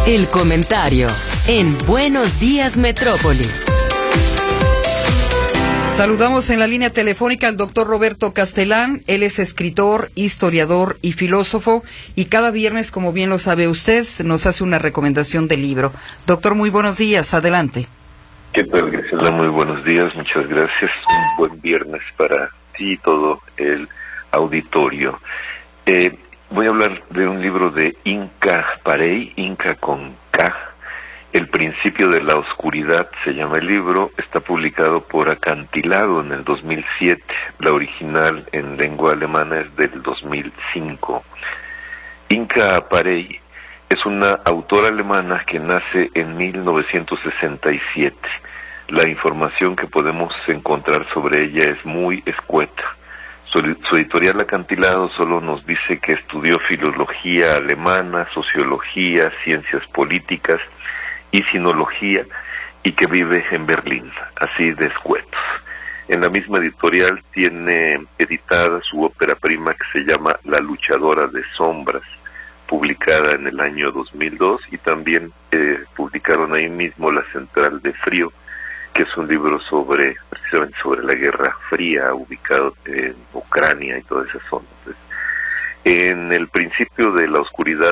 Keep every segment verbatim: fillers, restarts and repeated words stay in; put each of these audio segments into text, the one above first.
El comentario en Buenos Días Metrópoli. Saludamos en la línea telefónica al doctor Roberto Castelán. Él es escritor, historiador y filósofo, y cada viernes, como bien lo sabe usted, nos hace una recomendación de libro. Doctor, muy buenos días, adelante. ¿Qué tal, Graciela? Muy buenos días, muchas gracias. Un buen viernes para ti y todo el auditorio. Eh, voy a hablar de un libro de Inca Parey, Inca con K. El principio de la oscuridad se llama el libro, está publicado por Acantilado en el dos mil siete, la original en lengua alemana es del dos mil cinco. Inca Parey es una autora alemana que nace en mil novecientos sesenta y siete. La información que podemos encontrar sobre ella es muy escueta. Su, su editorial Acantilado solo nos dice que estudió filología alemana, sociología, ciencias políticas y sinología, y que vive en Berlín, así de escuetos. En la misma editorial tiene editada su ópera prima que se llama La luchadora de sombras, publicada en el año dos mil dos, y también eh, publicaron ahí mismo La central de frío, que es un libro sobre, precisamente sobre la Guerra Fría, ubicado en Ucrania y toda esa zona. Entonces, en el principio de la oscuridad,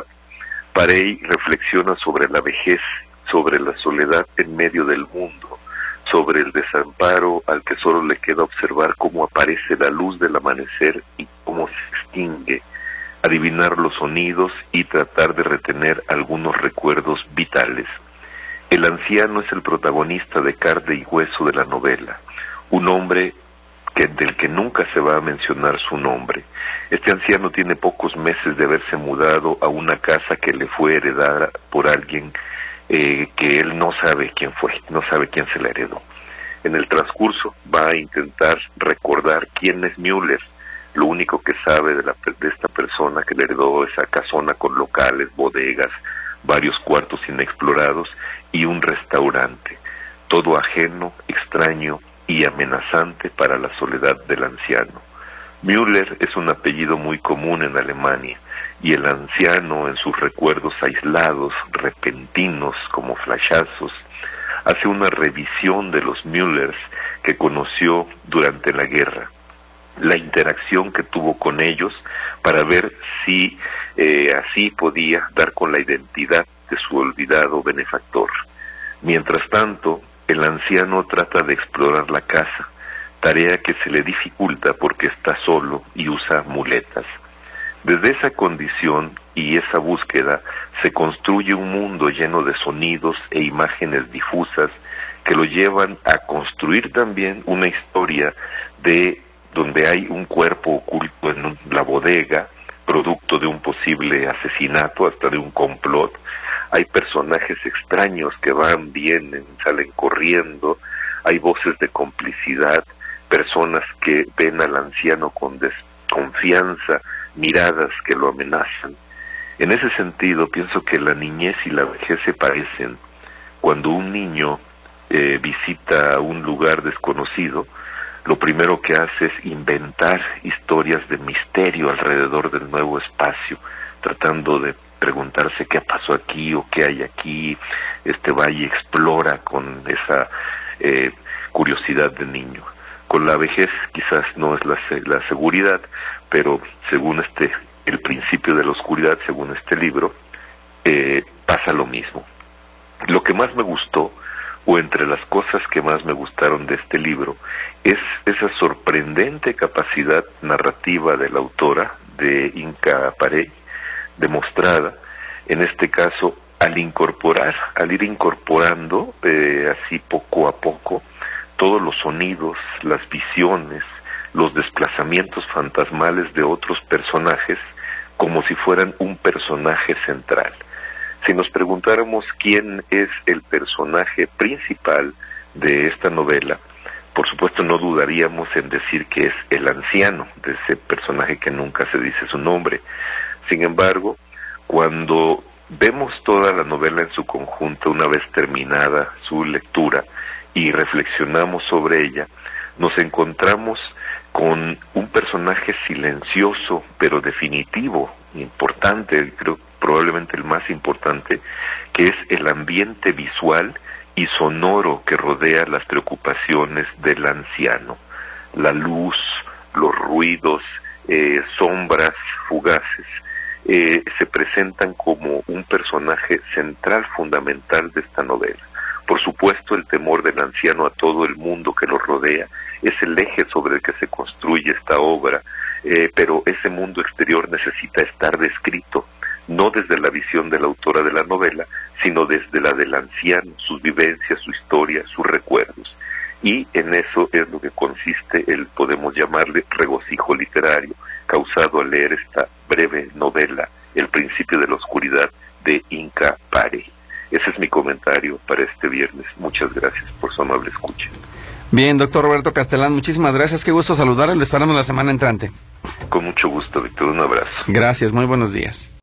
Parey reflexiona sobre la vejez, sobre la soledad en medio del mundo, sobre el desamparo al que solo le queda observar cómo aparece la luz del amanecer y cómo se extingue, adivinar los sonidos y tratar de retener algunos recuerdos vitales. El anciano es el protagonista de carne y hueso de la novela, un hombre que, del que nunca se va a mencionar su nombre. Este anciano tiene pocos meses de haberse mudado a una casa que le fue heredada por alguien Eh, que él no sabe quién fue, no sabe quién se la heredó. En el transcurso va a intentar recordar quién es Müller. Lo único que sabe de, la, de esta persona que le heredó esa casona con locales, bodegas, varios cuartos inexplorados y un restaurante, todo ajeno, extraño y amenazante para la soledad del anciano. Müller es un apellido muy común en Alemania, y el anciano, en sus recuerdos aislados, repentinos, como flashazos, hace una revisión de los Müllers que conoció durante la guerra, la interacción que tuvo con ellos para ver si eh, así podía dar con la identidad de su olvidado benefactor. Mientras tanto, el anciano trata de explorar la casa, tarea que se le dificulta porque está solo y usa muletas. Desde esa condición y esa búsqueda se construye un mundo lleno de sonidos e imágenes difusas que lo llevan a construir también una historia de donde hay un cuerpo oculto en un, la bodega, producto de un posible asesinato, hasta de un complot. Hay personajes extraños que van, vienen, salen corriendo, hay voces de complicidad, personas que ven al anciano con desconfianza, miradas que lo amenazan. En ese sentido, pienso que la niñez y la vejez se parecen. Cuando un niño eh, visita un lugar desconocido, lo primero que hace es inventar historias de misterio alrededor del nuevo espacio, tratando de preguntarse qué pasó aquí o qué hay aquí. Este va y explora con esa eh, curiosidad de niño. Con la vejez quizás no es la, la seguridad, pero según este, el principio de la oscuridad, según este libro, eh, pasa lo mismo. Lo que más me gustó, o entre las cosas que más me gustaron de este libro, es esa sorprendente capacidad narrativa de la autora, de Inca Parey, demostrada, en este caso, al incorporar, al ir incorporando, eh, así poco a poco, todos los sonidos, las visiones, los desplazamientos fantasmales de otros personajes, como si fueran un personaje central. Si nos preguntáramos quién es el personaje principal de esta novela, por supuesto no dudaríamos en decir que es el anciano, de ese personaje que nunca se dice su nombre. Sin embargo, cuando vemos toda la novela en su conjunto, una vez terminada su lectura, y reflexionamos sobre ella, nos encontramos con un personaje silencioso, pero definitivo, importante, creo probablemente el más importante, que es el ambiente visual y sonoro que rodea las preocupaciones del anciano. La luz, los ruidos, eh, sombras fugaces, eh, se presentan como un personaje central, fundamental de esta novela. Por supuesto, el temor del anciano a todo el mundo que lo rodea es el eje sobre el que se construye esta obra, eh, pero ese mundo exterior necesita estar descrito, no desde la visión de la autora de la novela, sino desde la del anciano, sus vivencias, su historia, sus recuerdos. Y en eso es lo que consiste el, podemos llamarle, regocijo literario, causado al leer esta breve novela, El principio de la oscuridad, de Inka Pare. Ese es mi comentario para este viernes. Muchas gracias por su amable escucha. Bien, doctor Roberto Castelán, muchísimas gracias. Qué gusto saludarle. Lo esperamos la semana entrante. Con mucho gusto, Víctor. Un abrazo. Gracias, muy buenos días.